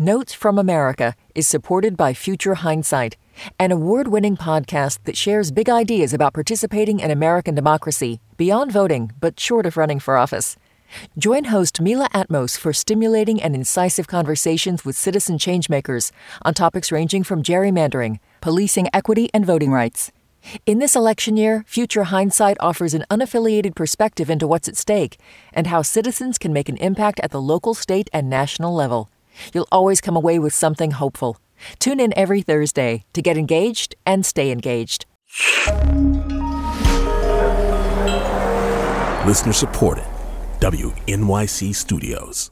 Notes from America is supported by Future Hindsight, an award-winning podcast that shares big ideas about participating in American democracy beyond voting, but short of running for office. Join host Mila Atmos for stimulating and incisive conversations with citizen changemakers on topics ranging from gerrymandering, policing equity, and voting rights. In this election year, Future Hindsight offers an unaffiliated perspective into what's at stake and how citizens can make an impact at the local, state, and national level. You'll always come away with something hopeful. Tune in every Thursday to get engaged and stay engaged. Listener supported. WNYC Studios.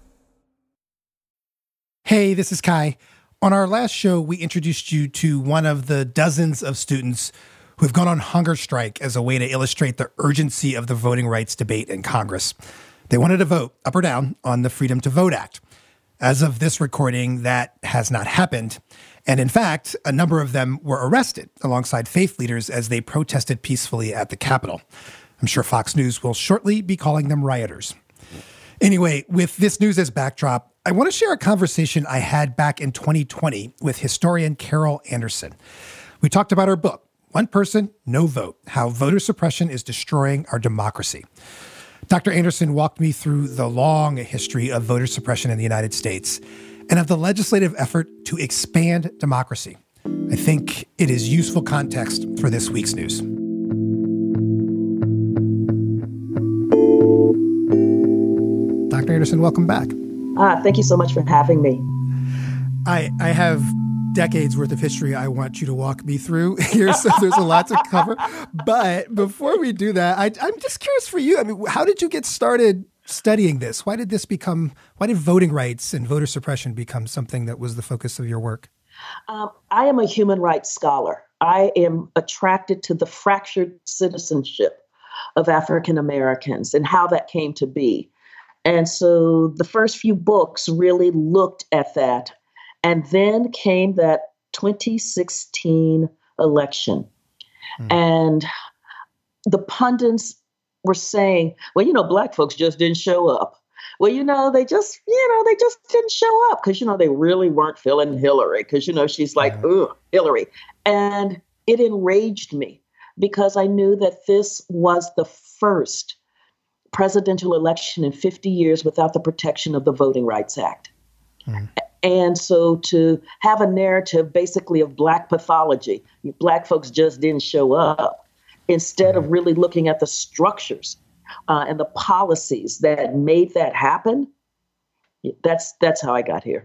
Hey, this is Kai. On our last show, we introduced you to one of the dozens of students who have gone on hunger strike as a way to illustrate the urgency of the voting rights debate in Congress. They wanted to vote, up or down, on the Freedom to Vote Act. As of this recording, that has not happened. And in fact, a number of them were arrested alongside faith leaders as they protested peacefully at the Capitol. I'm sure Fox News will shortly be calling them rioters. Anyway, with this news as backdrop, I want to share a conversation I had back in 2020 with historian Carol Anderson. We talked about her book, One Person, No Vote: How Voter Suppression is Destroying Our Democracy. Dr. Anderson walked me through the long history of voter suppression in the United States and of the legislative effort to expand democracy. I think it is useful context for this week's news. Dr. Anderson, welcome back. Thank you so much for having me. I have decades worth of history I want you to walk me through here, so there's a lot to cover. But before we do that, I'm just curious for you. I mean, how did you get started studying this? Why did voting rights and voter suppression become something that was the focus of your work? I am a human rights scholar. I am attracted to the fractured citizenship of African Americans and how that came to be. And so the first few books really looked at that. And then came that 2016 election. And the pundits were saying, well, Black folks just didn't show up. Well, they just didn't show up because, they really weren't feeling Hillary because, she's like, ugh, Hillary. And it enraged me because I knew that this was the first presidential election in 50 years without the protection of the Voting Rights Act. And so to have a narrative basically of Black pathology, Black folks just didn't show up, instead of really looking at the structures and the policies that made that happen, that's how I got here.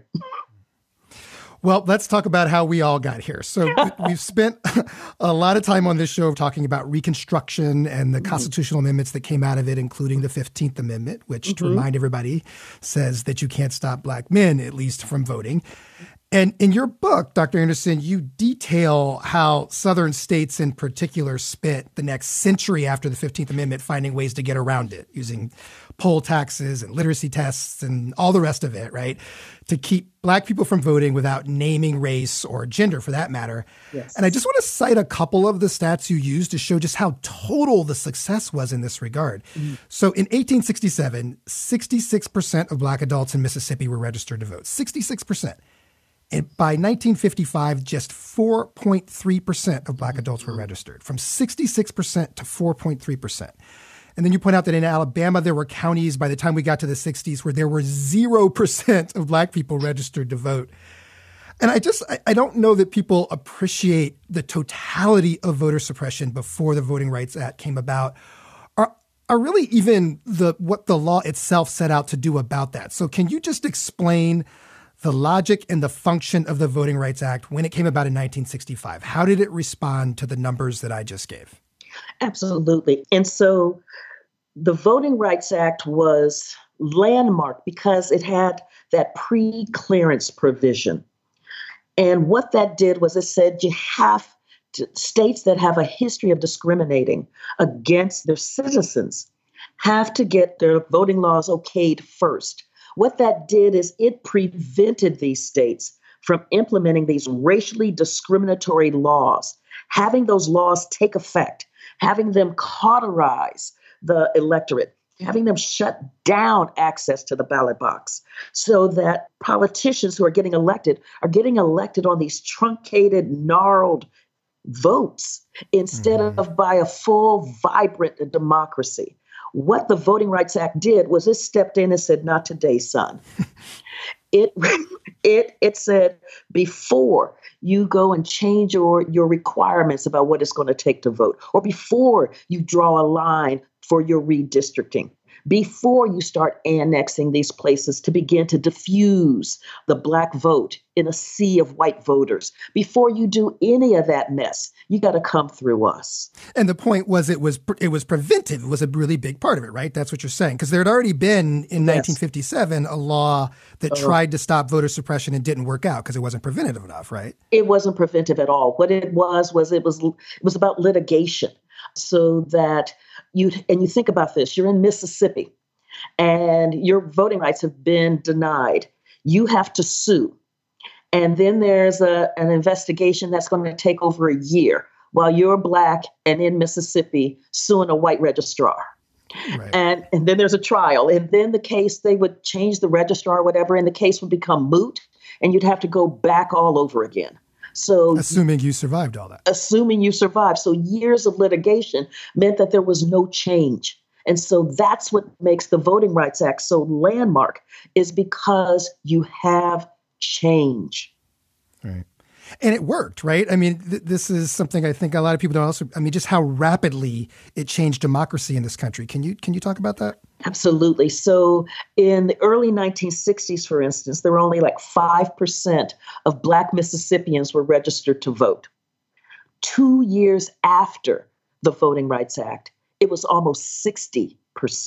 Well, let's talk about how we all got here. So we've spent a lot of time on this show talking about Reconstruction and the constitutional amendments that came out of it, including the 15th Amendment, which, to remind everybody, says that you can't stop Black men, at least, from voting. And in your book, Dr. Anderson, you detail how Southern states in particular spent the next century after the 15th Amendment finding ways to get around it, using poll taxes and literacy tests and all the rest of it, right, to keep Black people from voting without naming race or gender, for that matter. Yes. And I just want to cite a couple of the stats you used to show just how total the success was in this regard. So in 1867, 66% of Black adults in Mississippi were registered to vote, 66%. And by 1955, just 4.3% of Black adults were registered, from 66% to 4.3%. And then you point out that in Alabama, there were counties by the time we got to the 60s where there were 0% of Black people registered to vote. And I don't know that people appreciate the totality of voter suppression before the Voting Rights Act came about, are really even what the law itself set out to do about that. So can you just explain the logic and the function of the Voting Rights Act when it came about in 1965? How did it respond to the numbers that I just gave? Absolutely. And so the Voting Rights Act was landmark because it had that pre-clearance provision. And what that did was it said you have to, states that have a history of discriminating against their citizens have to get their voting laws okayed first. What that did is it prevented these states from implementing these racially discriminatory laws, having those laws take effect, having them cauterize the electorate, having them shut down access to the ballot box so that politicians who are getting elected on these truncated, gnarled votes instead of by a full, vibrant democracy. What the Voting Rights Act did was it stepped in and said, not today, son. It said, before you go and change your requirements about what it's going to take to vote, or before you draw a line for your redistricting, before you start annexing these places to begin to diffuse the Black vote in a sea of white voters, before you do any of that mess, you got to come through us. And the point was it was preventive. It was a really big part of it, right? That's what you're saying. Because there had already been in 1957 a law that tried to stop voter suppression and didn't work out because it wasn't preventative enough, right? It wasn't preventive at all. What it was about litigation. So that you think about this, you're in Mississippi and your voting rights have been denied. You have to sue. And then there's an investigation that's going to take over a year while you're Black and in Mississippi suing a white registrar. Right. And then there's a trial. And then the case, they would change the registrar or whatever, and the case would become moot and you'd have to go back all over again. So assuming you survived all that. Assuming you survived. So years of litigation meant that there was no change. And so that's what makes the Voting Rights Act so landmark, is because you have change. Right. And it worked, right? I mean, this is something I think a lot of people don't also, I mean, just how rapidly it changed democracy in this country. Can you talk about that? Absolutely. So in the early 1960s, for instance, there were only like 5% of Black Mississippians were registered to vote. 2 years after the Voting Rights Act, it was almost 60%.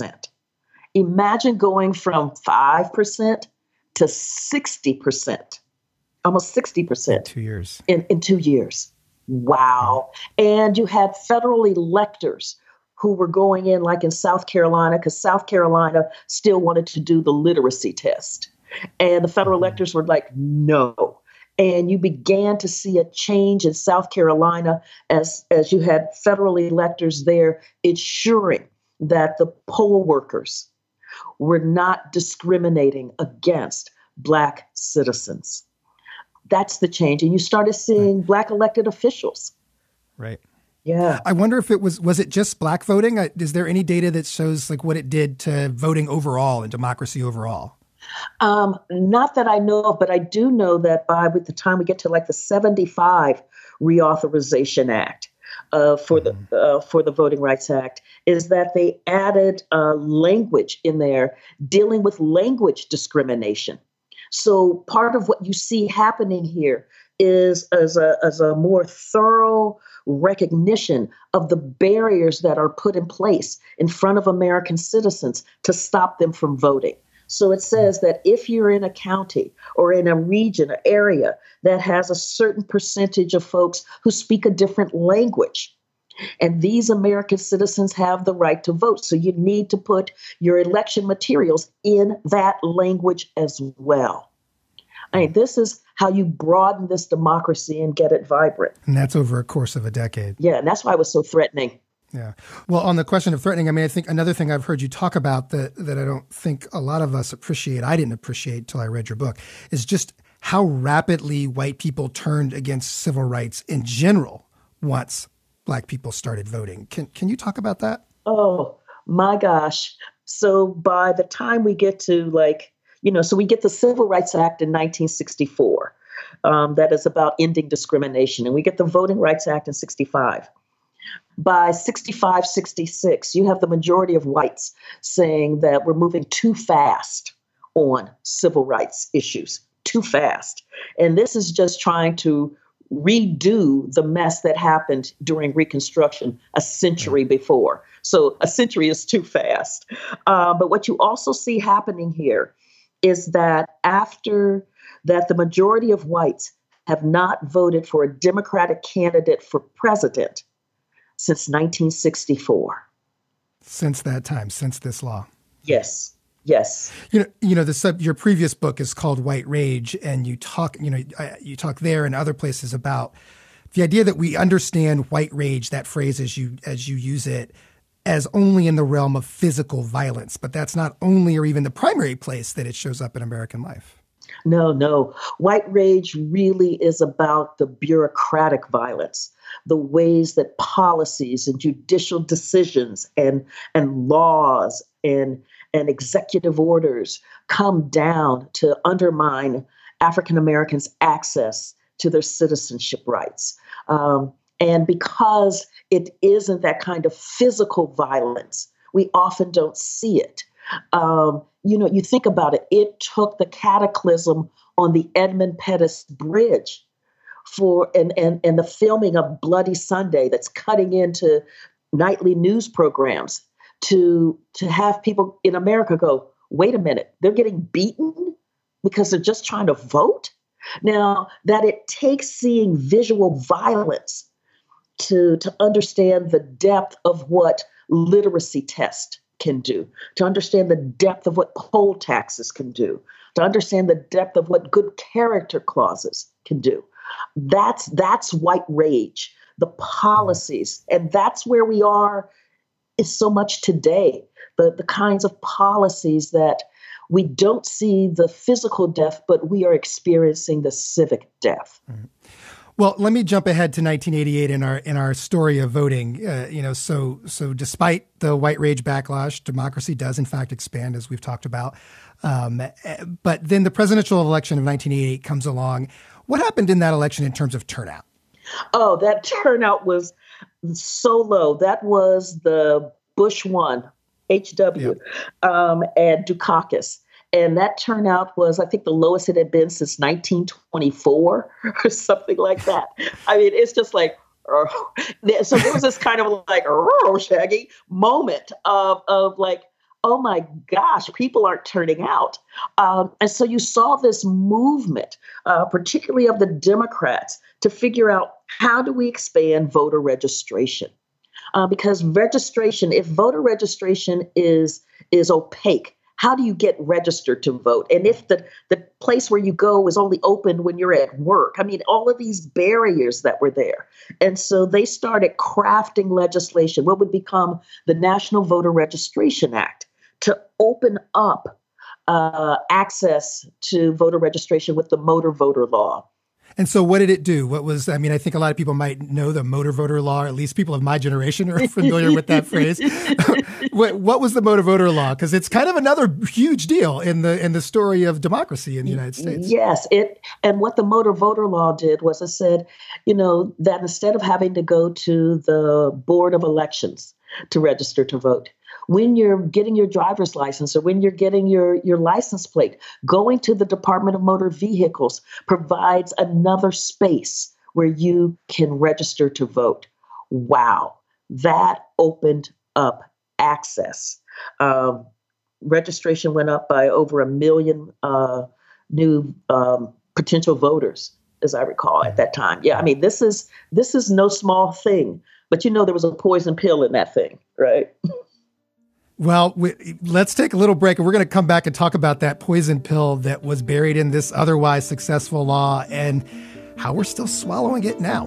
Imagine going from 5% to 60%. Almost 60%. In 2 years. In 2 years. Wow. And you had federal electors who were going in, like in South Carolina, because South Carolina still wanted to do the literacy test. And the federal electors were like, no. And you began to see a change in South Carolina as you had federal electors there ensuring that the poll workers were not discriminating against Black citizens. That's the change. And you started seeing Black elected officials. Right. Yeah. I wonder if it was it just Black voting? Is there any data that shows like what it did to voting overall and democracy overall? Not that I know of, but I do know that by the time we get to like the 75 Reauthorization Act for the Voting Rights Act, is that they added language in there dealing with language discrimination. So part of what you see happening here is as a more thorough recognition of the barriers that are put in place in front of American citizens to stop them from voting. So it says that if you're in a county or in a region, an area that has a certain percentage of folks who speak a different language, and these American citizens have the right to vote. So you need to put your election materials in that language as well. I mean, this is how you broaden this democracy and get it vibrant. And that's over a course of a decade. Yeah, and that's why it was so threatening. Yeah. Well, on the question of threatening, I mean, I think another thing I've heard you talk about that I don't think a lot of us appreciate, I didn't appreciate until I read your book, is just how rapidly white people turned against civil rights in general once Black people started voting. Can you talk about that? Oh, my gosh. So by the time we get to so we get the Civil Rights Act in 1964. That is about ending discrimination. And we get the Voting Rights Act in 65. By 65, 66, you have the majority of whites saying that we're moving too fast on civil rights issues, too fast. And this is just trying to redo the mess that happened during Reconstruction a century before. So a century is too fast. But what you also see happening here is that after that, the majority of whites have not voted for a Democratic candidate for president since 1964. Since that time, since this law. Yes. Your previous book is called White Rage, and you talk there and other places about the idea that we understand white rage, that phrase as you use it, as only in the realm of physical violence, but that's not only or even the primary place that it shows up in American life. No. White rage really is about the bureaucratic violence, the ways that policies and judicial decisions and laws and executive orders come down to undermine African Americans' access to their citizenship rights. And because it isn't that kind of physical violence, we often don't see it. You think about it, it took the cataclysm on the Edmund Pettus Bridge and the filming of Bloody Sunday that's cutting into nightly news programs to have people in America go, wait a minute, they're getting beaten because they're just trying to vote? Now, that it takes seeing visual violence to understand the depth of what literacy tests can do, to understand the depth of what poll taxes can do, to understand the depth of what good character clauses can do. That's white rage, the policies. And that's where we are is so much today, the kinds of policies that we don't see the physical death, but we are experiencing the civic death. Mm-hmm. Well, let me jump ahead to 1988 in our story of voting. So despite the white rage backlash, democracy does in fact expand, as we've talked about. But then the presidential election of 1988 comes along. What happened in that election in terms of turnout? Oh, that turnout was so low. That was the Bush 1, HW, and Dukakis. And that turnout was, I think, the lowest it had been since 1924 or something like that. I mean, it's just like, so there was this kind of like, Shaggy moment of like, oh my gosh, people aren't turning out. And so you saw this movement, particularly of the Democrats, to figure out how do we expand voter registration? Because registration, if voter registration is opaque, how do you get registered to vote? And if the place where you go is only open when you're at work, I mean, all of these barriers that were there. And so they started crafting legislation, what would become the National Voter Registration Act, to open up access to voter registration with the motor voter law. And so what did it do? I think a lot of people might know the motor voter law, or at least people of my generation are familiar with that phrase. What was the motor voter law? Because it's kind of another huge deal in the story of democracy in the United States. Yes. And what the motor voter law did was it said, that instead of having to go to the Board of Elections to register to vote, when you're getting your driver's license or when you're getting your license plate, going to the Department of Motor Vehicles provides another space where you can register to vote. Wow, that opened up access. Registration went up by over 1 million new potential voters, as I recall at that time. Yeah, I mean, this is no small thing, but there was a poison pill in that thing, right? Well, let's take a little break, and we're going to come back and talk about that poison pill that was buried in this otherwise successful law and how we're still swallowing it now.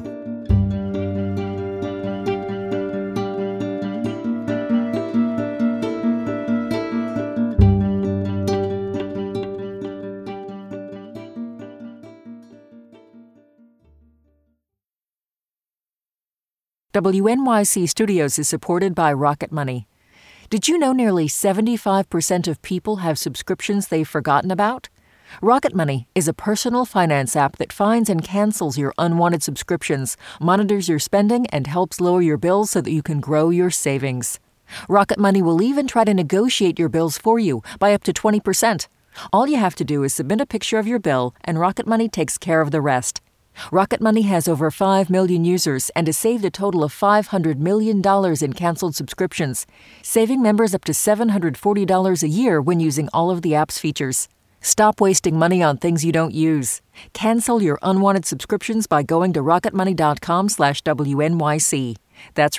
WNYC Studios is supported by Rocket Money. Did you know nearly 75% of people have subscriptions they've forgotten about? Rocket Money is a personal finance app that finds and cancels your unwanted subscriptions, monitors your spending, and helps lower your bills so that you can grow your savings. Rocket Money will even try to negotiate your bills for you by up to 20%. All you have to do is submit a picture of your bill, and Rocket Money takes care of the rest. Rocket Money has over 5 million users and has saved a total of $500 million in canceled subscriptions, saving members up to $740 a year when using all of the app's features. Stop wasting money on things you don't use. Cancel your unwanted subscriptions by going to rocketmoney.com/WNYC. That's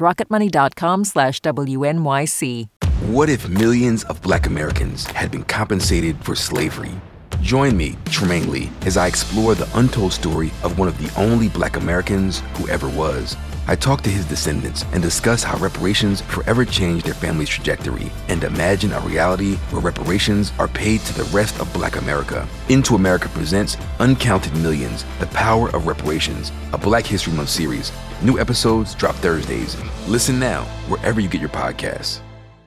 rocketmoney.com/WNYC. What if millions of Black Americans had been compensated for slavery? Join me, Tremaine Lee, as I explore the untold story of one of the only Black Americans who ever was. I talk to his descendants and discuss how reparations forever changed their family's trajectory and imagine a reality where reparations are paid to the rest of Black America. Into America presents Uncounted Millions, The Power of Reparations, a Black History Month series. New episodes drop Thursdays. Listen now wherever you get your podcasts.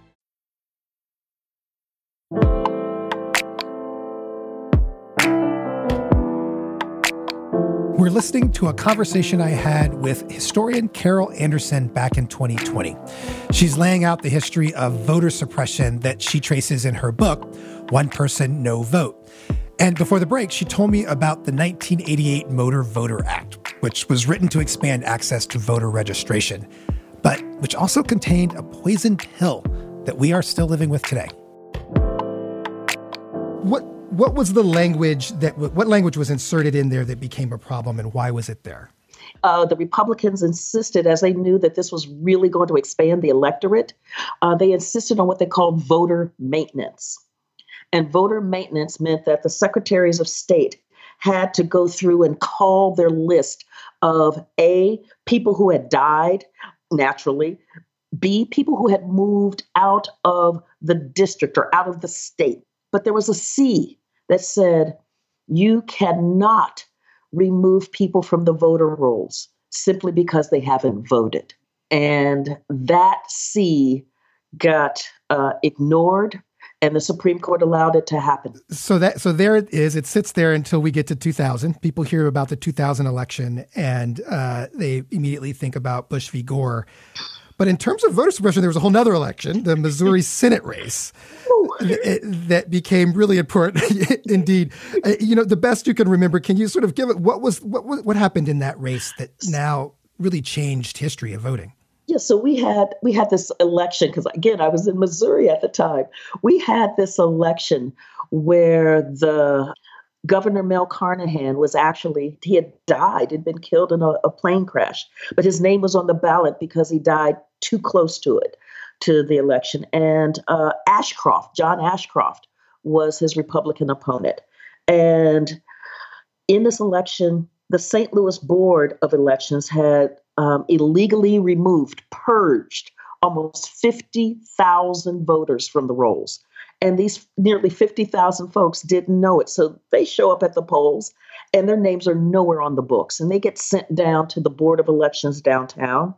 We're listening to a conversation I had with historian Carol Anderson back in 2020. She's laying out the history of voter suppression that she traces in her book, One Person, No Vote. And before the break, she told me about the 1988 Motor Voter Act, which was written to expand access to voter registration, but which also contained a poison pill that we are still living with today. What was the language what language was inserted in there that became a problem, and why was it there? The Republicans insisted, as they knew that this was really going to expand the electorate, they insisted on what they called voter maintenance. And voter maintenance meant that the secretaries of state had to go through and call their list of A, people who had died naturally, B, people who had moved out of the district or out of the state. But there was a C that said, you cannot remove people from the voter rolls simply because they haven't voted. And that C got ignored, and the Supreme Court allowed it to happen. So there it is. It sits there until we get to 2000. People hear about the 2000 election, and they immediately think about Bush v. Gore. But in terms of voter suppression, there was a whole nother election, the Missouri Senate race, that became really important indeed. The best you can remember, can you sort of give it, what happened in that race that now really changed history of voting? Yeah, so we had this election, because again, I was in Missouri at the time. We had this election where the Governor Mel Carnahan he had died, had been killed in a plane crash, but his name was on the ballot because he died too close to the election. And John Ashcroft was his Republican opponent. And in this election, the St. Louis Board of Elections had illegally purged almost 50,000 voters from the rolls. And these nearly 50,000 folks didn't know it. So they show up at the polls and their names are nowhere on the books. And they get sent down to the Board of Elections downtown.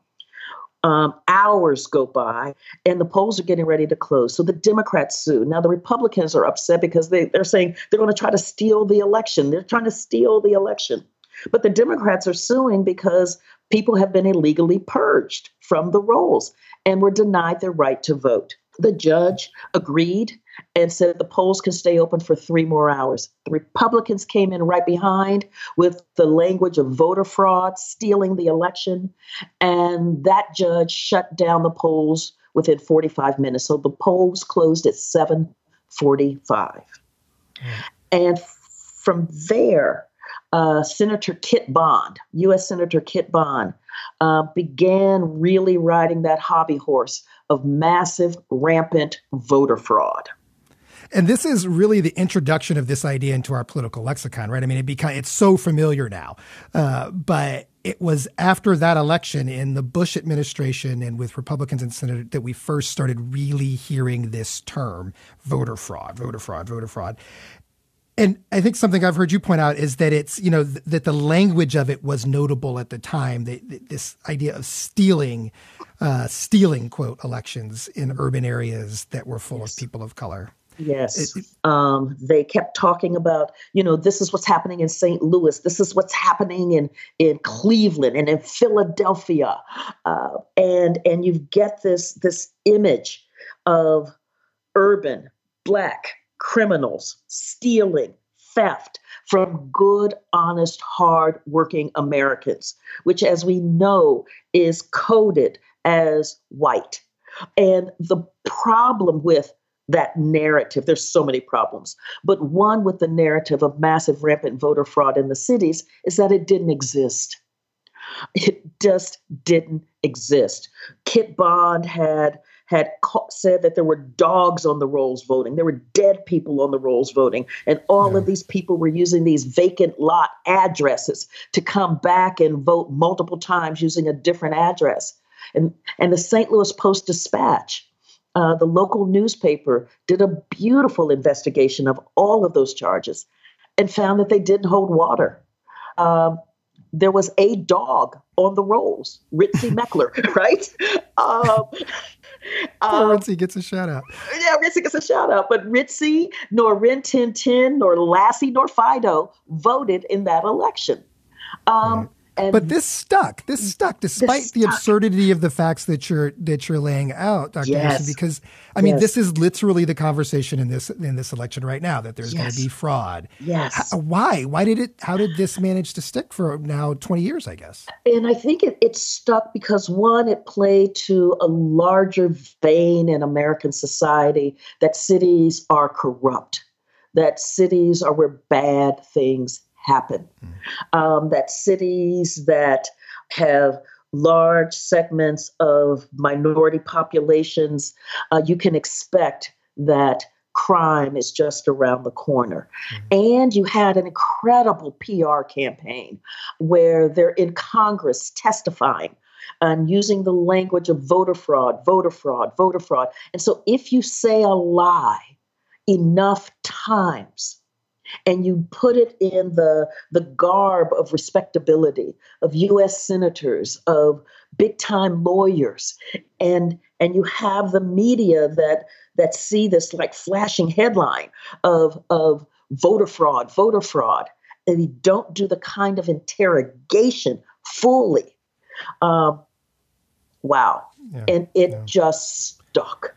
Hours go by and the polls are getting ready to close. So the Democrats sue. Now the Republicans are upset because they're saying they're going to try to steal the election. They're trying to steal the election. But the Democrats are suing because people have been illegally purged from the rolls and were denied their right to vote. The judge agreed and said the polls can stay open for 3 more hours. The Republicans came in right behind with the language of voter fraud, stealing the election, and that judge shut down the polls within 45 minutes. So the polls closed at 7:45. And from there, Senator Kit Bond, U.S. Senator Kit Bond, began really riding that hobby horse of massive, rampant voter fraud. And this is really the introduction of this idea into our political lexicon, right? I mean, it's so familiar now. But it was after that election in the Bush administration and with Republicans in Senate that we first started really hearing this term, voter fraud. And I think something I've heard you point out is that it's, that the language of it was notable at the time, this idea of stealing, quote, elections in urban areas that were full of people of color. Yes. They kept talking about, this is what's happening in St. Louis. This is what's happening in Cleveland and in Philadelphia. And you get this image of urban Black criminals stealing, theft from good, honest, hard-working Americans, which, as we know, is coded as white. And the problem with that narrative, there's so many problems, but one with the narrative of massive rampant voter fraud in the cities is that it didn't exist. It just didn't exist. Kit Bond had had said that there were dogs on the rolls voting. There were dead people on the rolls voting. And all of these people were using these vacant lot addresses to come back and vote multiple times using a different address. And the St. Louis Post-Dispatch, the local newspaper, did a beautiful investigation of all of those charges and found that they didn't hold water. There was a dog on the rolls, Ritzie Meckler, right? Ritzie gets a shout out. Yeah, Ritzie gets a shout out. But Ritzie, nor Rin Tin Tin, nor Lassie, nor Fido voted in that election. But this stuck despite the absurdity of the facts that you're laying out, Dr. Anderson, because I mean, this is literally the conversation in this election right now, that there's going to be fraud. Yes. Why? How did this manage to stick for now 20 years, I guess? And I think it stuck because, one, it played to a larger vein in American society that cities are corrupt, that cities are where bad things happen. That cities that have large segments of minority populations, you can expect that crime is just around the corner. And you had an incredible PR campaign where they're in Congress testifying and using the language of voter fraud, voter fraud, voter fraud. And so if you say a lie enough times, and you put it in the garb of respectability, of U.S. senators, of big-time lawyers, and you have the media that see this like flashing headline of voter fraud, and you don't do the kind of interrogation fully. Wow. Yeah, and it just stuck.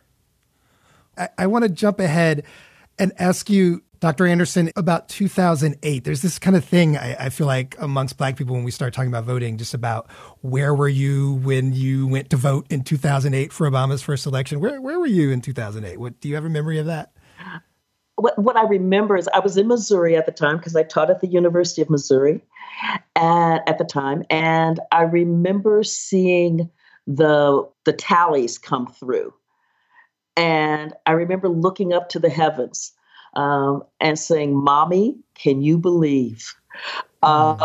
I want to jump ahead and ask you, Dr. Anderson, about 2008, there's this kind of thing, I feel like, amongst Black people when we start talking about voting, just about where were you when you went to vote in 2008 for Obama's first election? Where were you in 2008? Do you have a memory of that? What I remember is I was in Missouri at the time because I taught at the University of Missouri at the time. And I remember seeing the tallies come through. And I remember looking up to the heavens and saying, "Mommy, can you believe?" Wow.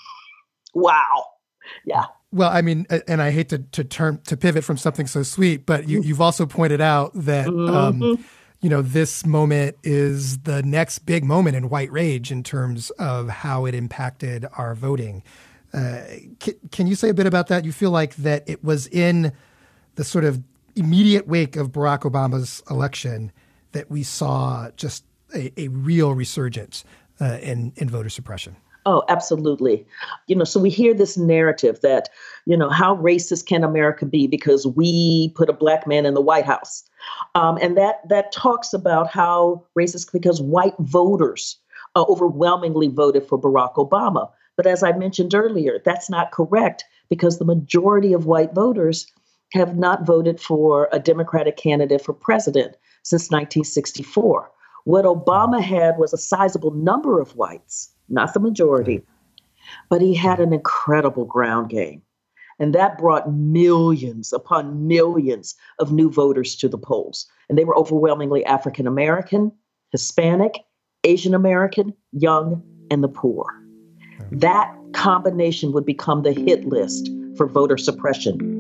Yeah. Well, I mean, and I hate to pivot from something so sweet, but you've also pointed out that, this moment is the next big moment in white rage in terms of how it impacted our voting. Can you say a bit about that? You feel like that it was in the sort of immediate wake of Barack Obama's election that we saw just a real resurgence in voter suppression. Oh, absolutely. So we hear this narrative that, how racist can America be because we put a Black man in the White House? And that talks about how racist, because white voters overwhelmingly voted for Barack Obama. But as I mentioned earlier, that's not correct, because the majority of white voters have not voted for a Democratic candidate for president since 1964. What Obama had was a sizable number of whites, not the majority, but he had an incredible ground game. And that brought millions upon millions of new voters to the polls. And they were overwhelmingly African American, Hispanic, Asian American, young, and the poor. That combination would become the hit list for voter suppression.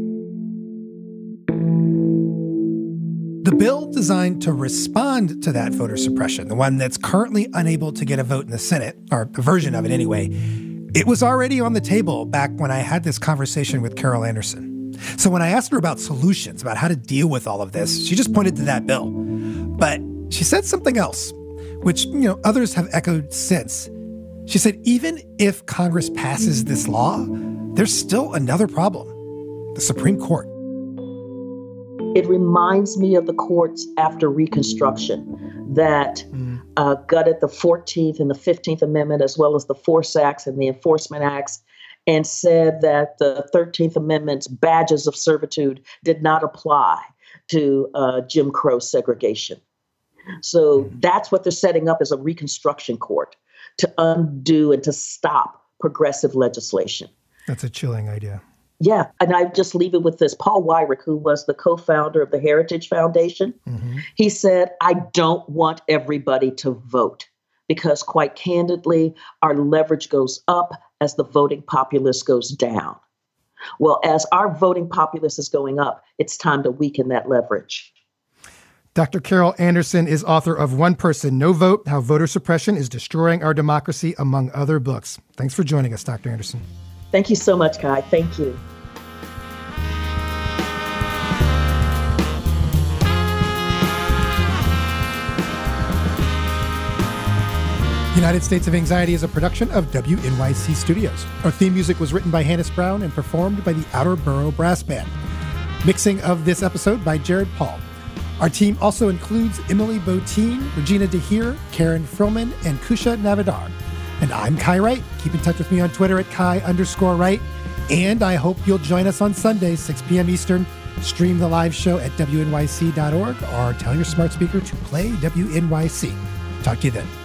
The bill designed to respond to that voter suppression, the one that's currently unable to get a vote in the Senate, or a version of it anyway, it was already on the table back when I had this conversation with Carol Anderson. So when I asked her about solutions, about how to deal with all of this, she just pointed to that bill. But she said something else, which, others have echoed since. She said, even if Congress passes this law, there's still another problem: the Supreme Court. It reminds me of the courts after Reconstruction that gutted the 14th and the 15th Amendment, as well as the Force Acts and the Enforcement Acts, and said that the 13th Amendment's badges of servitude did not apply to Jim Crow segregation. So that's what they're setting up as a Reconstruction court, to undo and to stop progressive legislation. That's a chilling idea. Yeah, and I just leave it with this. Paul Weyrich, who was the co-founder of the Heritage Foundation, he said, I don't want everybody to vote because quite candidly, our leverage goes up as the voting populace goes down. Well, as our voting populace is going up, it's time to weaken that leverage. Dr. Carol Anderson is author of One Person, No Vote, How Voter Suppression is Destroying Our Democracy, among other books. Thanks for joining us, Dr. Anderson. Thank you so much, Kai. Thank you. United States of Anxiety is a production of WNYC Studios. Our theme music was written by Hannes Brown and performed by the Outer Borough Brass Band. Mixing of this episode by Jared Paul. Our team also includes Emily Botine, Regina DeHeer, Karen Frillman, and Kusha Navidar. And I'm Kai Wright. Keep in touch with me on Twitter at Kai_Wright. And I hope you'll join us on Sunday, 6 p.m. Eastern. Stream the live show at WNYC.org or tell your smart speaker to play WNYC. Talk to you then.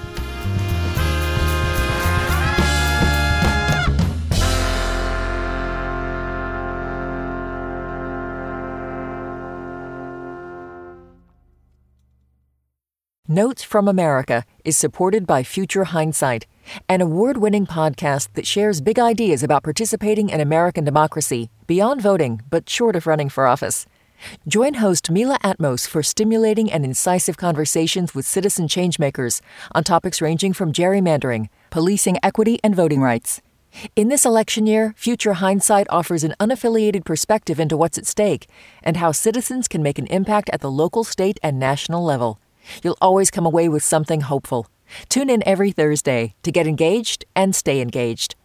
Notes from America is supported by Future Hindsight, an award-winning podcast that shares big ideas about participating in American democracy beyond voting, but short of running for office. Join host Mila Atmos for stimulating and incisive conversations with citizen changemakers on topics ranging from gerrymandering, policing equity, and voting rights. In this election year, Future Hindsight offers an unaffiliated perspective into what's at stake and how citizens can make an impact at the local, state, and national level. You'll always come away with something hopeful. Tune in every Thursday to get engaged and stay engaged.